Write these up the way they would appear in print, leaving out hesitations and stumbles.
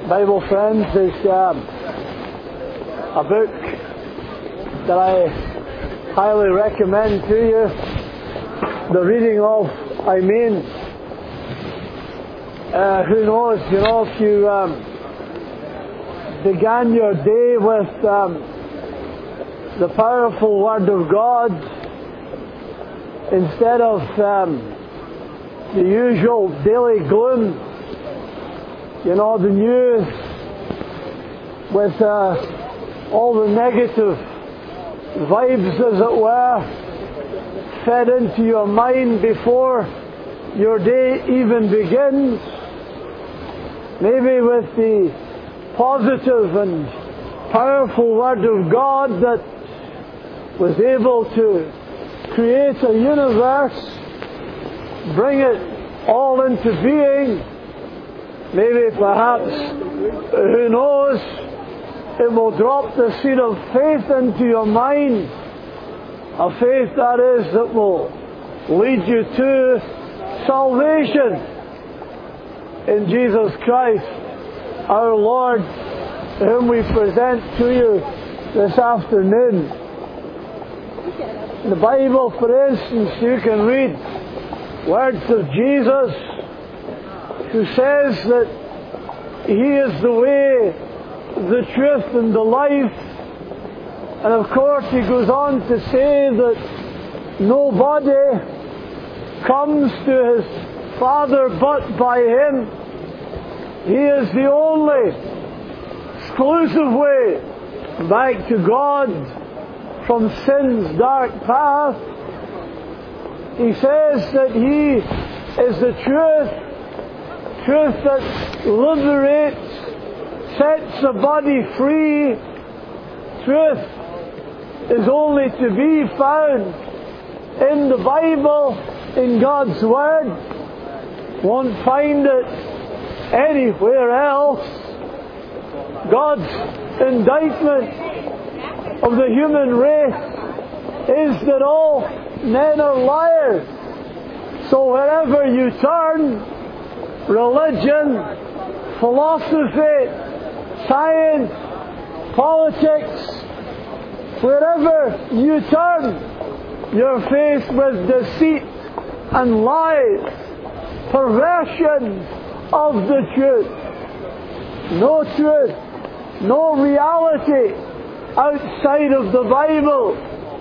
Bible Friends is a book that I highly recommend to you. The reading of, who knows, if you began your day with the powerful Word of God instead of the usual daily gloom, the news with all the negative vibes, as it were, fed into your mind before your day even begins. Maybe with the positive and powerful Word of God that was able to create a universe, bring it all into being. Maybe perhaps, who knows, it will drop the seed of faith into your mind. A faith, that is, that will lead you to salvation in Jesus Christ, our Lord, whom we present to you this afternoon. In the Bible, for instance, you can read words of Jesus, who says that He is the way, the truth, and the life. And of course, He goes on to say that nobody comes to His Father but by Him. He is the only exclusive way back to God from sin's dark path. He says that He is the truth that liberates, sets the body free. Truth is only to be found in the Bible, in God's Word. Won't find it anywhere else. God's indictment of the human race is that all men are liars. So wherever you turn, religion, philosophy, science, politics, wherever you turn, you're faced with deceit and lies, perversions of the truth. No truth, no reality outside of the Bible.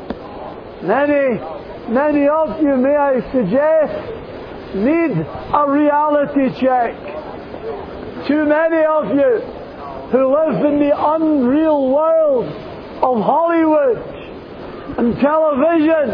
Many of you, may I suggest, need a reality check. Too many of you who live in the unreal world of Hollywood and television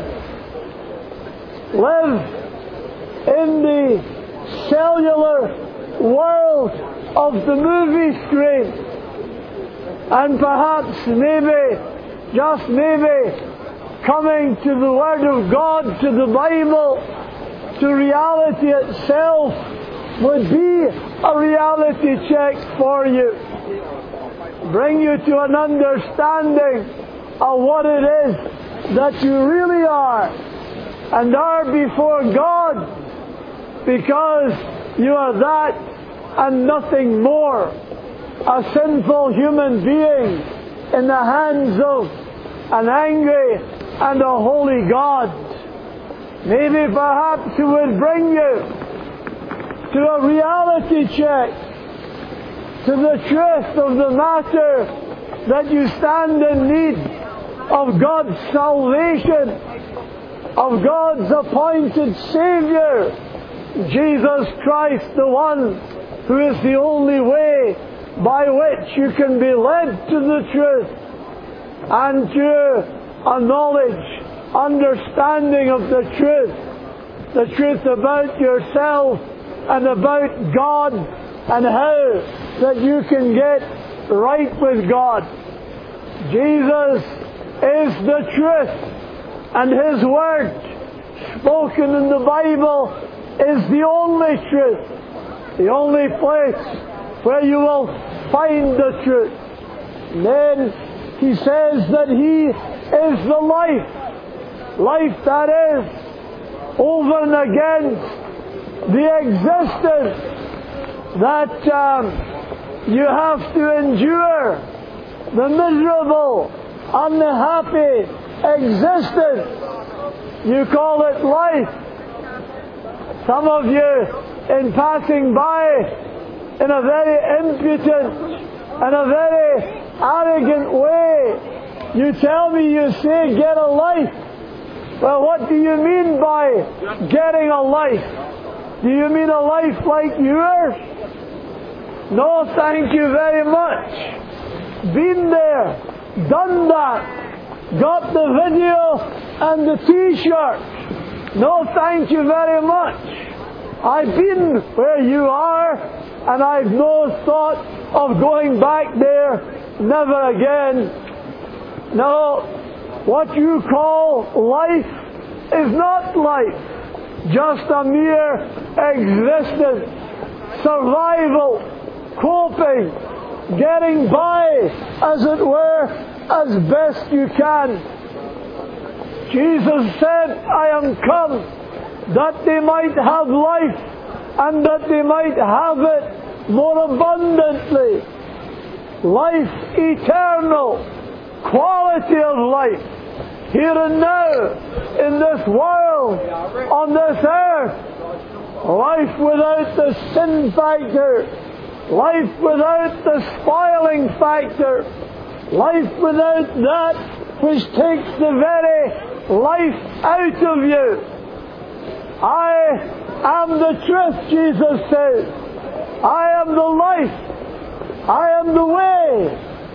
live in the cellular world of the movie screen, and perhaps maybe, just maybe, coming to the Word of God, to the Bible, to reality itself would be a reality check for you. Bring you to an understanding of what it is that you really are and are before God, because you are that and nothing more. A sinful human being in the hands of an angry and a holy God. Maybe perhaps it would bring you to a reality check, to the truth of the matter, that you stand in need of God's salvation, of God's appointed Saviour, Jesus Christ, the one who is the only way by which you can be led to the truth and to a knowledge, understanding of the truth about yourself and about God, and how that you can get right with God. Jesus is the truth, and His Word spoken in the Bible is the only truth, the only place where you will find the truth. And then He says that He is the life that is over and against the existence that you have to endure the miserable, unhappy existence. You call it life. Some of you, in passing by in a very impudent and a very arrogant way, you tell me, you say, get a life. Well, what do you mean by getting a life? Do you mean a life like yours? No, thank you very much. Been there, done that, got the video and the t-shirt. No, thank you very much. I've been where you are, and I've no thought of going back there, never again. No, what you call life is not life, just a mere existence, survival, coping, getting by, as it were, as best you can. Jesus said, I am come that they might have life, and that they might have it more abundantly. Life eternal, quality of life, here and now, in this world, on this earth. Life without the sin factor, life without the spoiling factor, life without that which takes the very life out of you. I am the truth, Jesus says. I am the life. I am the way,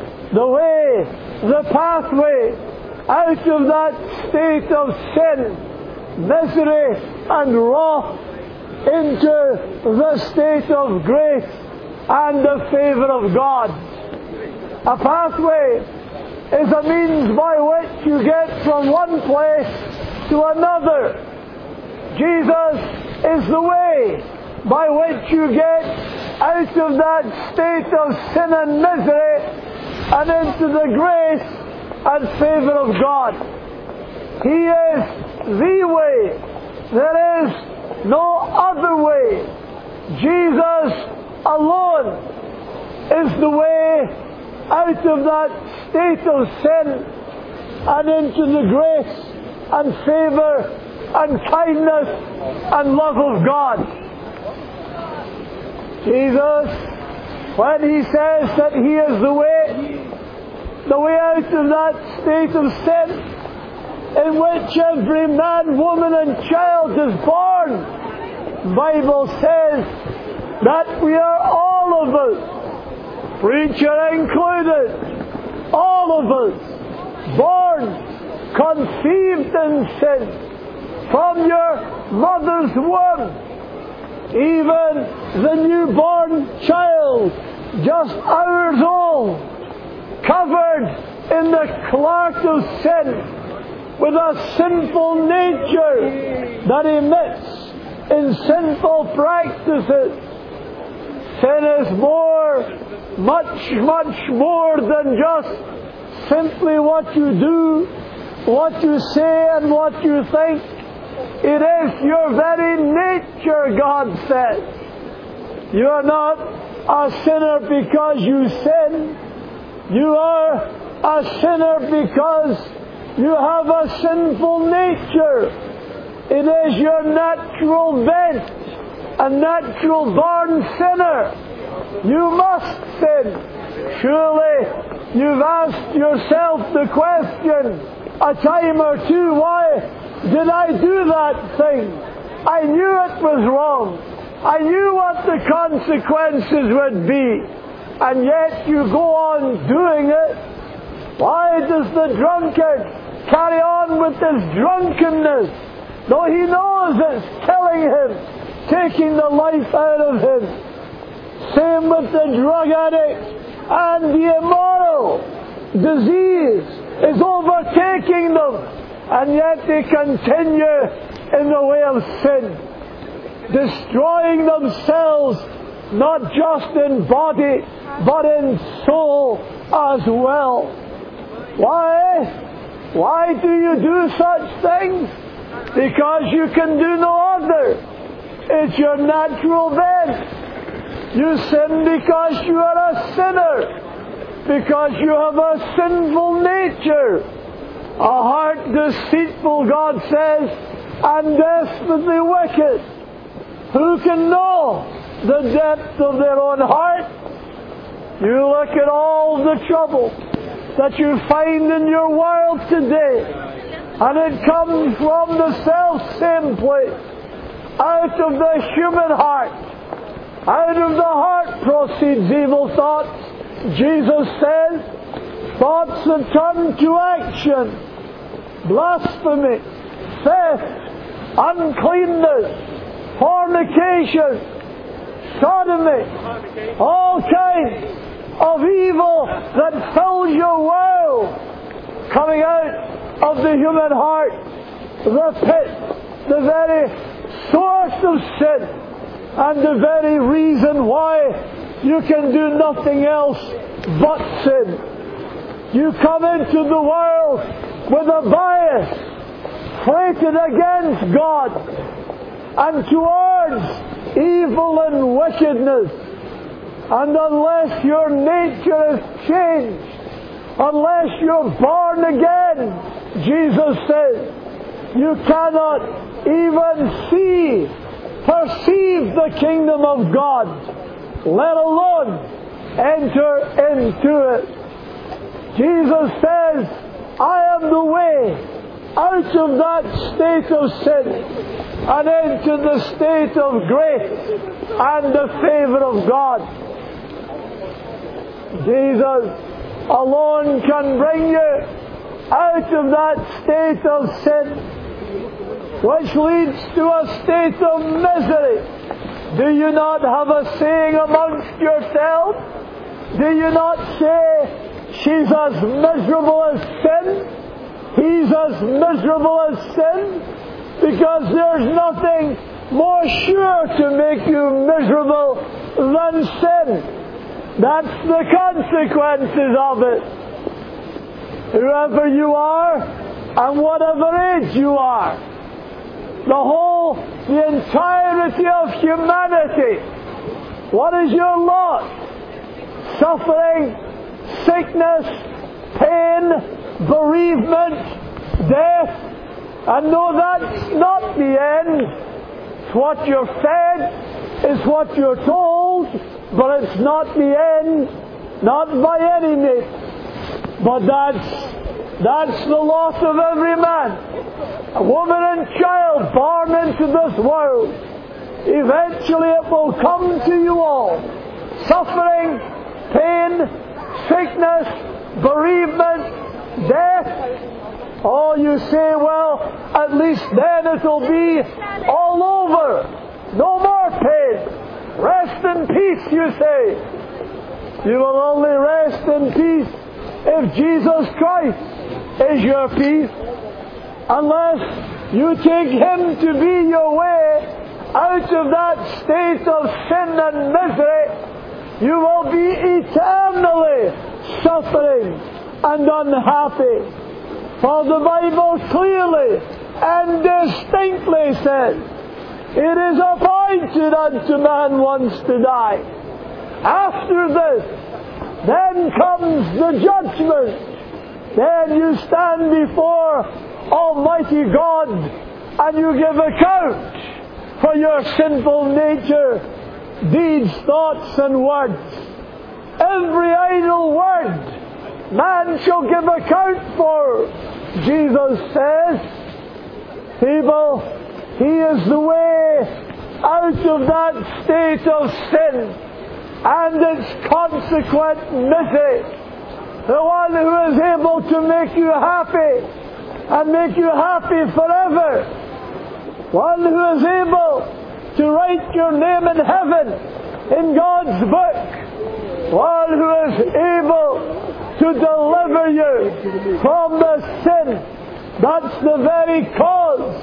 the pathway out of that state of sin, misery and wrath into the state of grace and the favour of God. A pathway is a means by which you get from one place to another. Jesus is the way by which you get out of that state of sin and misery and into the grace and favour of God. He is the way. There is no other way. Jesus alone is the way out of that state of sin and into the grace and favour and kindness and love of God. Jesus, when He says that He is the way out of that state of sin in which every man, woman and child is born, the Bible says that we are all of us, preacher included, all of us, born, conceived in sin, from your mother's womb. Even the newborn child, just hours old, covered in the clot of sin, with a sinful nature that emits in sinful practices. Sin is much more than just simply what you do, what you say and what you think. It is your very nature, God says. You are not a sinner because you sin. You are a sinner because you have a sinful nature. It is your natural bent, a natural born sinner. You must sin. Surely you've asked yourself the question a time or two, why did I do that thing? I knew it was wrong. I knew what the consequences would be. And yet you go on doing it. Why does the drunkard carry on with this drunkenness, though he knows it's killing him, taking the life out of him? Same with the drug addict and the immoral. Disease is overtaking them, and yet they continue in the way of sin, destroying themselves not just in body but in soul as well. Why do you do such things? Because you can do no other. It's your natural bent. You sin because you are a sinner. Because you have a sinful nature. A heart deceitful, God says, and desperately wicked. Who can know the depth of their own heart? You look at all the trouble that you find in your world today, and it comes from the self-same place. Out of the human heart, out of the heart proceeds evil thoughts. Jesus says, thoughts that turn to action, blasphemy, theft, uncleanness, fornication, sodomy, all kinds of evil that fills your world, coming out of the human heart, the pit, the very source of sin, and the very reason why you can do nothing else but sin. You come into the world with a bias slated against God and towards evil and wickedness. And unless your nature is changed, unless you're born again, Jesus says, you cannot even perceive the kingdom of God, let alone enter into it. Jesus says, I am the way out of that state of sin and into the state of grace and the favor of God. Jesus alone can bring you out of that state of sin, which leads to a state of misery. Do you not have a saying amongst yourselves? Do you not say, she's as miserable as sin? He's as miserable as sin? Because there's nothing more sure to make you miserable than sin. That's the consequences of it. Whoever you are, and whatever age you are, the entirety of humanity, what is your lot? Suffering, sickness, pain, bereavement, death. And no, that's not the end. It's what you're fed, it's what you're told, but it's not the end, not by any means. But that's the loss of every man, a woman and child born into this world. Eventually it will come to you all. Suffering, pain, sickness, bereavement, death. Oh, you say, well, at least then it'll be all over. No more pain. Rest in peace, you say. You will only rest in peace if Jesus Christ is your peace. Unless you take Him to be your way out of that state of sin and misery, you will be eternally suffering and unhappy. For the Bible clearly and distinctly says, it is appointed unto man once to die. After this, then comes the judgment. Then you stand before Almighty God and you give account for your sinful nature, deeds, thoughts and words. Every idle word man shall give account for. Jesus says, people, He is the way out of that state of sin and its consequent misery. The one who is able to make you happy and make you happy forever. One who is able to write your name in heaven in God's book. One who is able to deliver you from the sin. That's the very cause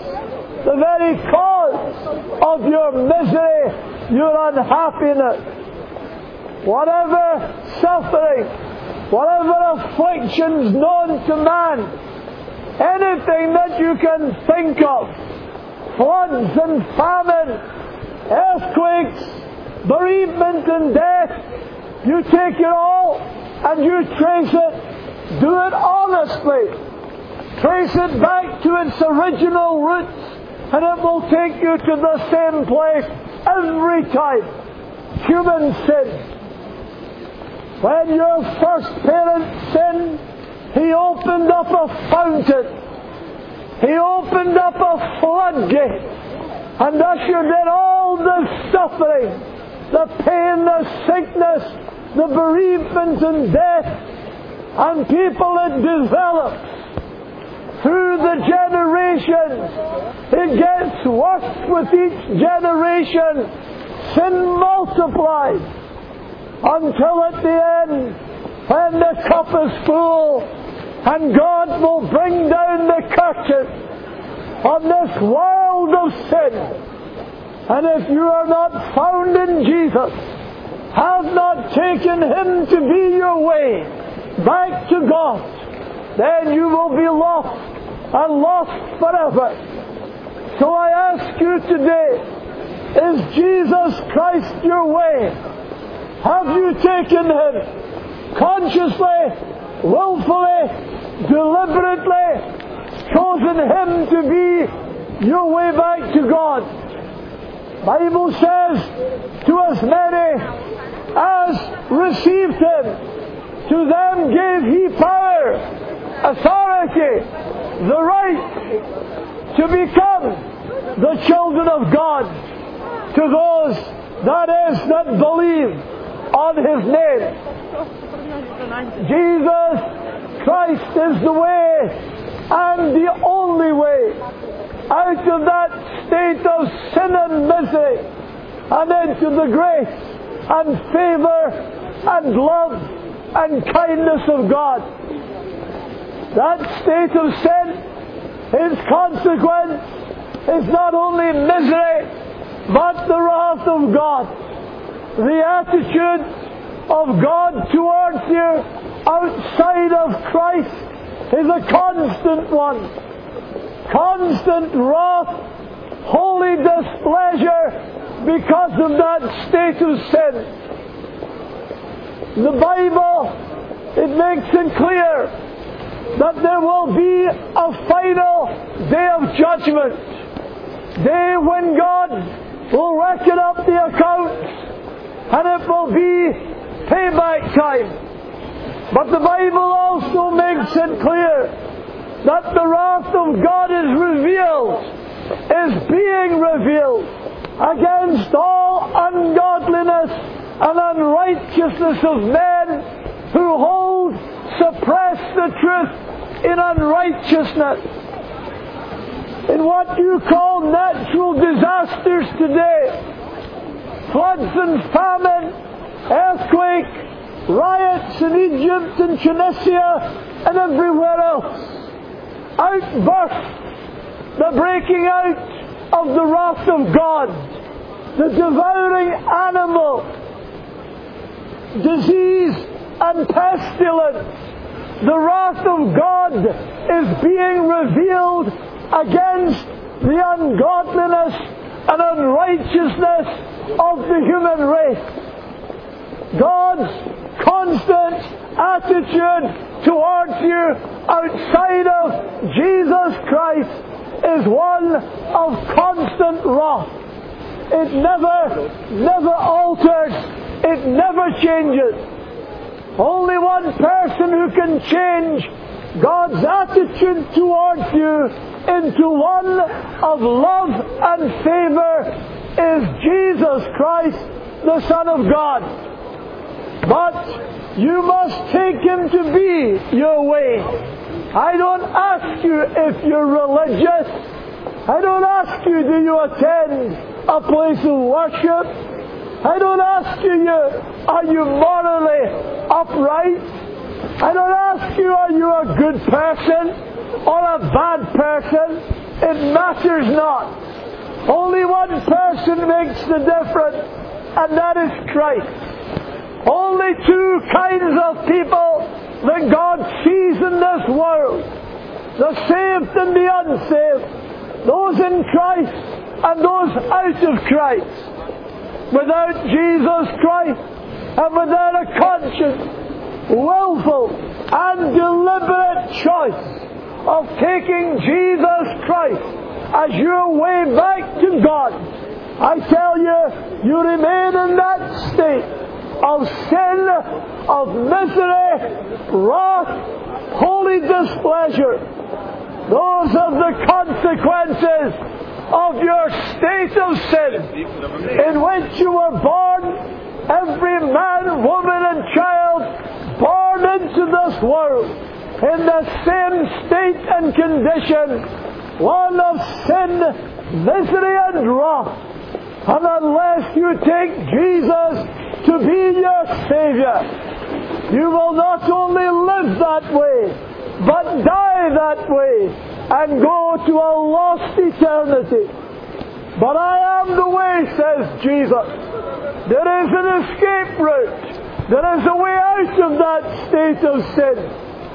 of your misery, your unhappiness. Whatever suffering, whatever afflictions known to man, anything that you can think of, floods and famine, earthquakes, bereavement and death, you take it all and you trace it. Do it honestly. Trace it back to its original roots, and it will take you to the same place every time. Human sin. When your first parent sinned, he opened up a fountain. He opened up a floodgate and ushered in all the suffering, the pain, the sickness, the bereavement and death, and people had developed through the generations. It gets worse with each generation. Sin multiplies until at the end, when the cup is full, and God will bring down the curtain on this world of sin. And if you are not found in Jesus, have not taken Him to be your way back to God, then you will be lost, and lost forever. So I ask you today, is Jesus Christ your way? Have you taken Him consciously, willfully, deliberately, chosen Him to be your way back to God? Bible says, to as many as received Him, to them gave He power, authority, the right to become the children of God, to those, that is, that believe on His name. Jesus Christ is the way and the only way out of that state of sin and misery and into the grace and favour and love and kindness of God. That state of sin, its consequence is not only misery but the wrath of God. The attitude of God towards you outside of Christ is a constant one. Constant wrath, holy displeasure because of that state of sin. The Bible, it makes it clear that there will be a final day of judgment. Day when God will reckon up the accounts, and it will be payback time. But the Bible also makes it clear that the wrath of God is being revealed against all ungodliness and unrighteousness of men who suppress the truth in unrighteousness. In what you call natural disasters today, floods and famine, earthquake, riots in Egypt and Tunisia and everywhere else, outbursts, the breaking out of the wrath of God, the devouring animal, disease and pestilence. The wrath of God is being revealed against the ungodliness and unrighteousness of the human race. God's constant attitude towards you outside of Jesus Christ is one of constant wrath. It never alters. It never changes. Only one person who can change God's attitude towards you into one of love and favour is Jesus Christ, the Son of God. But you must take Him to be your way. I don't ask you if you're religious. I don't ask you, do you attend a place of worship? I don't ask you, are you morally upright? I don't ask you, are you a good person or a bad person? It matters not. Only one person makes the difference, and that is Christ. Only two kinds of people that God sees in this world: the saved and the unsaved, those in Christ and those out of Christ. without Jesus Christ, and without a conscious, willful, and deliberate choice of taking Jesus Christ as your way back to God, I tell you, you remain in that state of sin, of misery, wrath, holy displeasure. Those are the consequences of your state of sin in which you were born. Every man, woman and child born into this world in the same state and condition, one of sin, misery and wrath. And unless you take Jesus to be your Saviour, you will not only live that way, but die that way and go to a lost eternity. But I am the way, says Jesus. There is an escape route. There is a way out of that state of sin.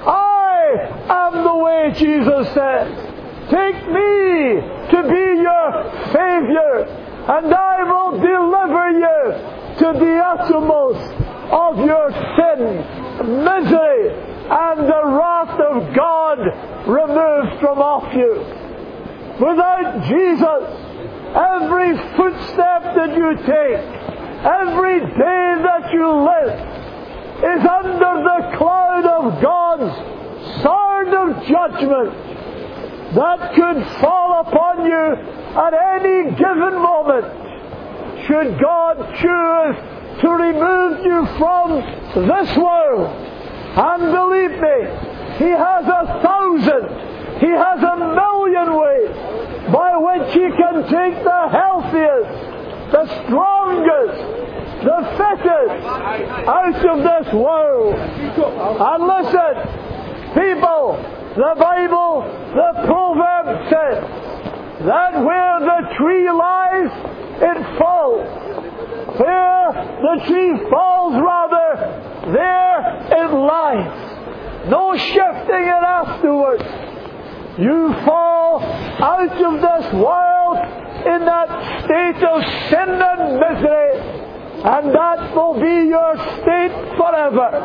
I am the way, Jesus says. Take me to be your Saviour, and I will deliver you to the uttermost of your sin, misery, and the wrath of God removed from off you. Without Jesus, every footstep that you take, every day that you live, is under the cloud of God's sword of judgment that could fall upon you at any given moment, should God choose to remove you from this world. And believe me, He has 1,000, He has 1,000,000 ways by which He can take the healthiest, the strongest, the fittest out of this world. And listen, people, the Bible, the proverb says that where the tree lies, it falls. Where the tree falls, rather, there it lies. No shifting it afterwards. You fall out of this world in that state of sin and misery, and that will be your state forever.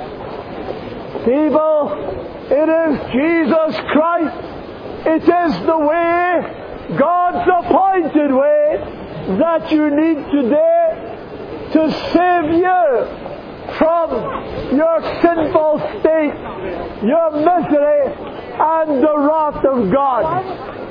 People, it is Jesus Christ. It is the way, God's appointed way, that you need today to save you from your sinful state, your misery, and the wrath of God.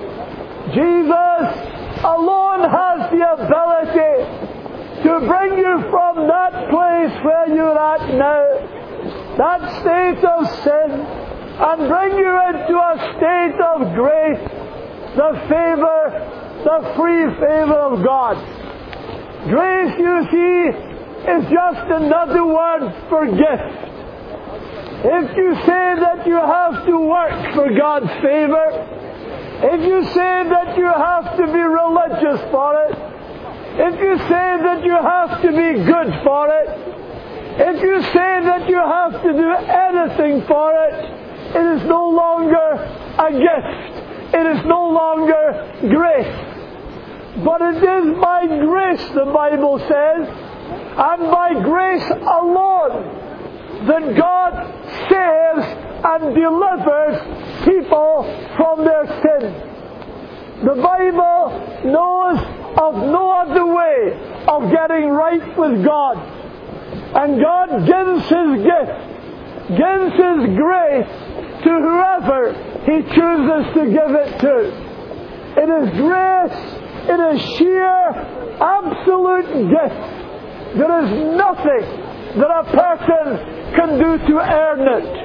Jesus alone has the ability to bring you from that place where you're at now, that state of sin, and bring you into a state of grace, the favor, the free favor of God. Grace, you see, is just another word for gift. If you say that you have to work for God's favor, if you say that you have to be religious for it, if you say that you have to be good for it, if you say that you have to do anything for it, it is no longer a gift. It is no longer grace. But it is by grace, the Bible says, and by grace alone, that God saves and delivers people from their sins. The Bible knows of no other way of getting right with God. And God gives His gift, gives His grace to whoever He chooses to give it to. It is grace. It is sheer, absolute gift. There is nothing that a person can do to earn it.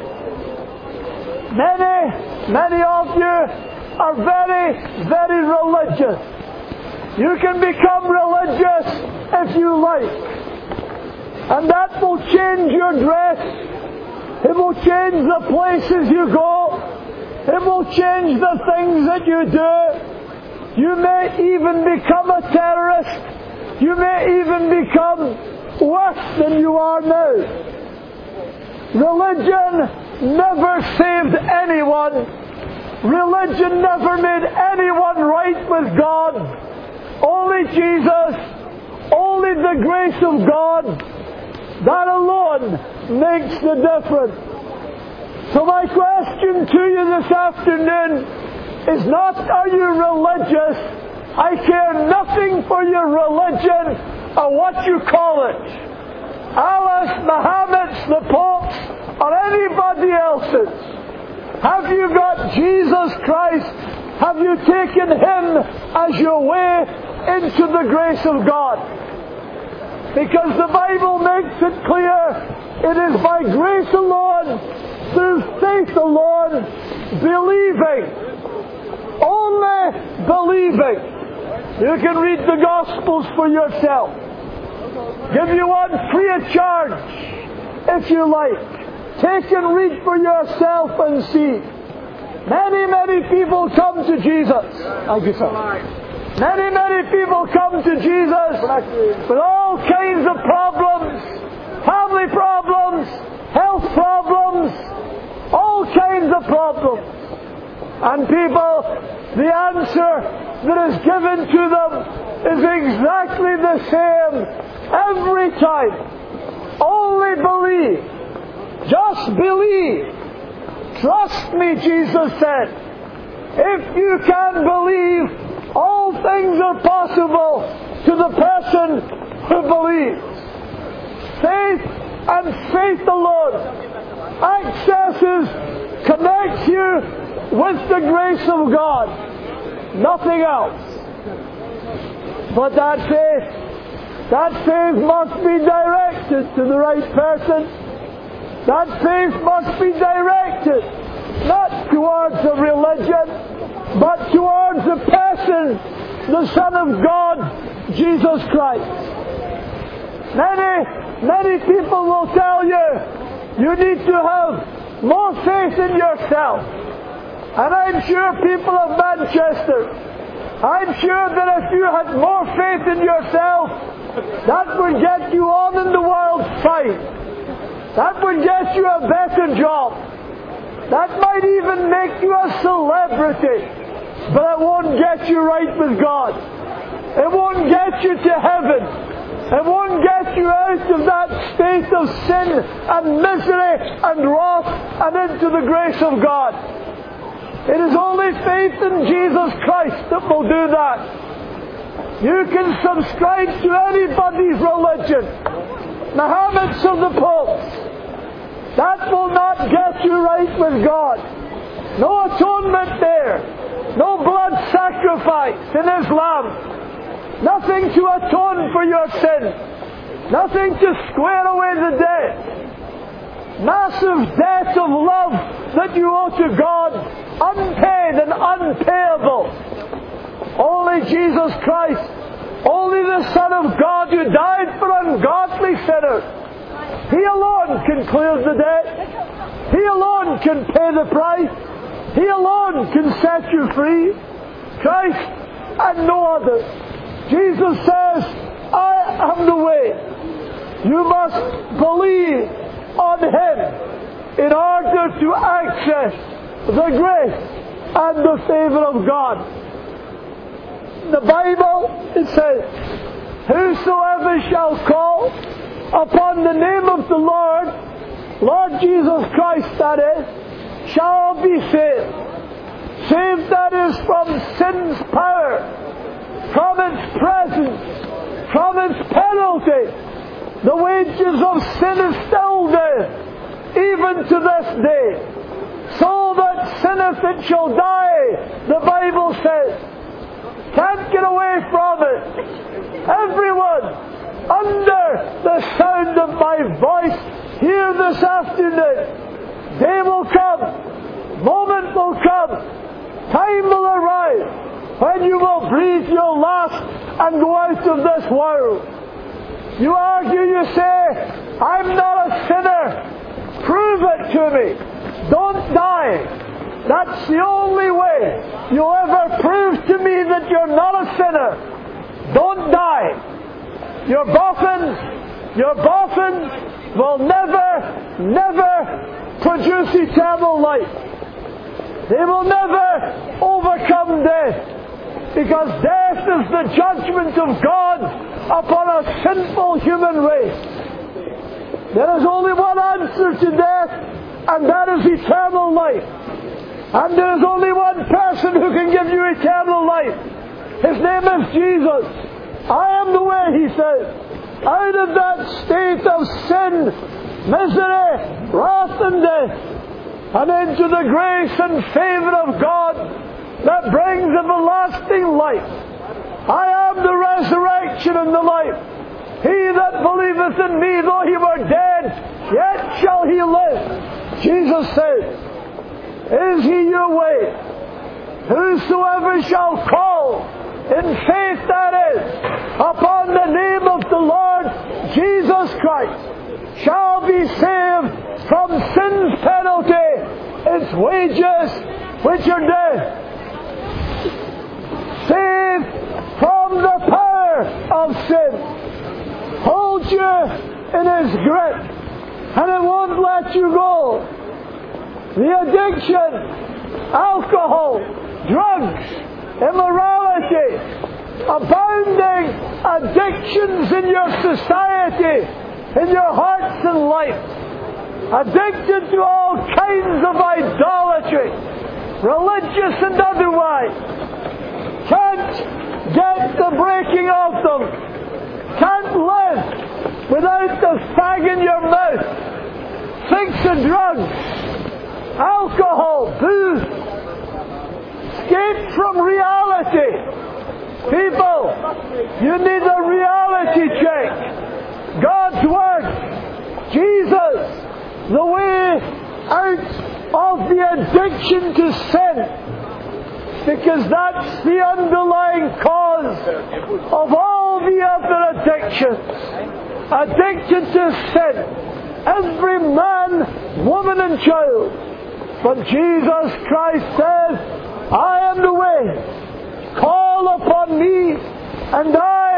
Many of you are very, very religious. You can become religious if you like. And that will change your dress. It will change the places you go. It will change the things that you do. You may even become a terrorist. You may even become worse than you are now. Religion never saved anyone. Religion never made anyone right with God. Only Jesus, Only the grace of God, that alone makes the difference. So my question to you this afternoon is not, are you religious? I care nothing for your religion or what you call it. Allah's, Muhammad's, the Pope's, or anybody else's. Have you got Jesus Christ? Have you taken Him as your way into the grace of God? Because the Bible makes it clear, it is by grace alone, through faith alone, believing. Only believing. You can read the Gospels for yourself. Give you one free of charge, if you like. Take and read for yourself and see. Many people come to Jesus. Thank you, sir. Many people come to Jesus with all kinds of problems, family problems, health problems, all kinds of problems. And people, the answer that is given to them is exactly the same every time. Only believe. Just believe. Trust me, Jesus said. If you can believe, all things are possible to the person who believes. Faith and faith alone accesses, connects you with the grace of God. Nothing else. But that faith must be directed to the right person. That faith must be directed not towards a religion, but towards the person, the Son of God, Jesus Christ. Many people will tell you, you need to have more faith in yourself. And I'm sure people of Manchester, I'm sure that if you had more faith in yourself, that would get you on in the world fight. That would get you a better job. That might even make you a celebrity. But it won't get you right with God. It won't get you to heaven. It won't get you out of that state of sin and misery and wrath and into the grace of God. It is only faith in Jesus Christ that will do that. You can subscribe to anybody's religion, Muhammad's or the Pope's. That will not get you right with God. No atonement there. No blood sacrifice in Islam. Nothing to atone for your sin. Nothing to square away the debt. Massive debt of love that you owe to God, unpaid and unpayable. Only Jesus Christ, only the Son of God who died for ungodly sinners. He alone can clear the debt. He alone can pay the price. He alone can set you free. Christ and no other. Jesus says, I am the way. You must believe on Him in order to access the grace and the favor of God. The Bible, it says, whosoever shall call upon the name of the Lord, Lord Jesus Christ that is, shall be saved. Saved, that is, from sin's power, from its presence, from its penalty. The wages of sin is still death, even to this day. So that sinneth it shall die, the Bible says. Can't get away from it. Everyone under the sound of my voice here this afternoon, day will come, moment will come, time will arrive when you will breathe your last and go out of this world. You argue, you say, I'm not a sinner. Prove it to me. Don't die. That's the only way you'll ever prove to me that you're not a sinner. Don't die. Your boffins will never produce eternal life. They will never overcome death, because death is the judgment of God upon a sinful human race. There is only one answer to death, and that is eternal life. And there is only one person who can give you eternal life. His name is Jesus. I am the way, he says, out of that state of sin, misery, wrath and death, and into the grace and favour of God that brings everlasting life. I am the resurrection and the life. He that believeth in me, though he were dead, yet shall he live. Jesus says, is he your way? Whosoever shall call in faith, that is, upon the name of the Lord Jesus Christ, shall be saved from sin's penalty, its wages, which are death. Saved from the power of sin. Holds you in his grip, and it won't let you go. The addiction, alcohol, drugs, immorality, abounding addictions in your society, in your hearts and life, addicted to all kinds of idolatry, religious and otherwise, can't get the breaking of them, can't live without the fag in your mouth, thinks of drugs, alcohol, booze, escape from reality. People, you need a reality check. God's Word, Jesus, the way out of the addiction to sin, because that's the underlying cause of all the other addictions. Addicted to sin, every man, woman and child. But Jesus Christ says, I am the way. Call upon me, and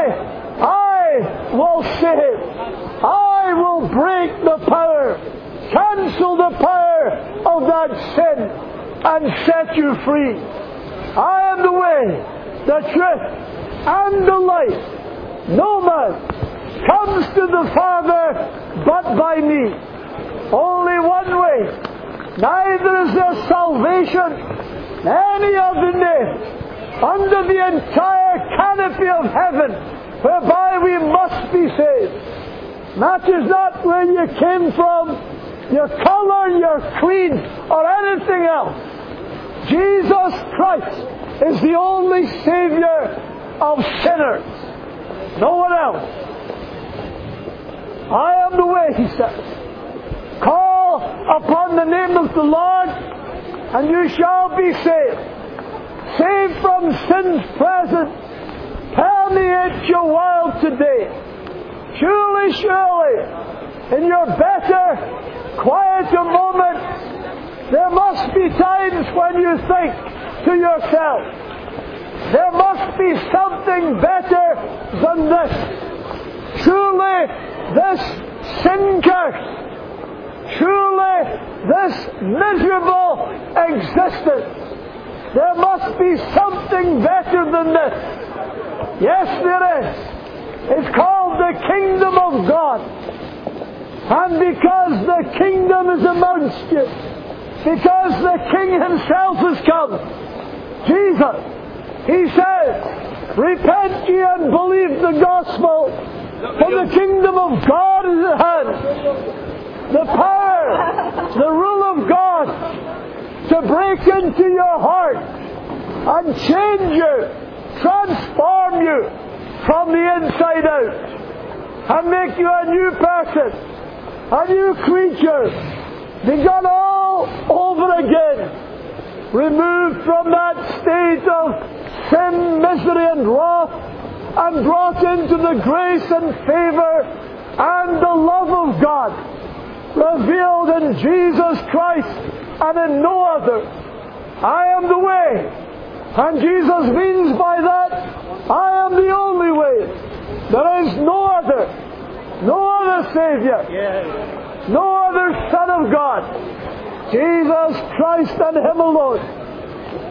I will save. I will break the power, cancel the power of that sin, and set you free. I am the way, the truth, and the life. No man comes to the Father but by me. Only one way. Neither is there salvation in any other name under the entire canopy of heaven whereby we must be saved. Matters not where you came from, your colour, your creed, or anything else. Jesus Christ is the only Saviour of sinners. No one else. I am the way, he says. Call upon the name of the Lord, and you shall be saved. Saved from sin's presence. Permeate your world today. Surely, surely, in your better, quieter moments, there must be times when you think to yourself, there must be something better than this. Surely, this sin curse, surely this miserable existence, there must be something better than this. Yes, there is. It's called the Kingdom of God. And because the Kingdom is amongst you, because the King Himself has come, Jesus, He says, repent ye and believe the gospel, for the Kingdom of God is at hand. The power, the rule of God to break into your heart and change you, transform you from the inside out and make you a new person, a new creature, begun all over again, removed from that state of sin, misery and wrath, and brought into the grace and favour and the love of God, revealed in Jesus Christ and in no other. I am the way. And Jesus means by that, I am the only way. There is no other Saviour, no other Son of God, Jesus Christ and Him alone.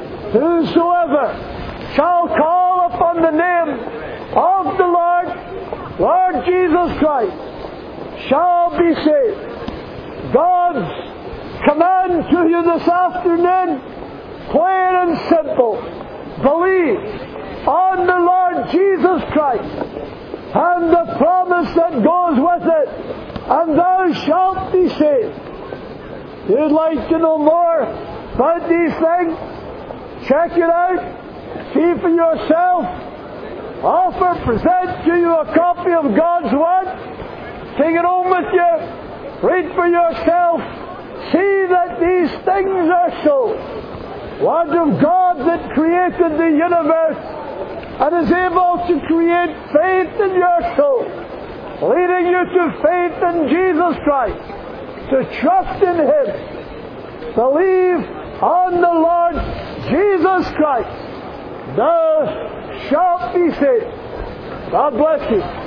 Whosoever shall call upon the name of the Lord Lord Jesus Christ shall be saved. God's command to you this afternoon, plain and simple. Believe on the Lord Jesus Christ and the promise that goes with it, and thou shalt be saved. If you'd like to know more about these things, check it out, see for yourself, present to you a copy of God's Word, take it home with you, read for yourself, see that these things are so. What of God that created the universe and is able to create faith in your soul, leading you to faith in Jesus Christ, to trust in Him, believe on the Lord Jesus Christ, thou shalt be saved. God bless you.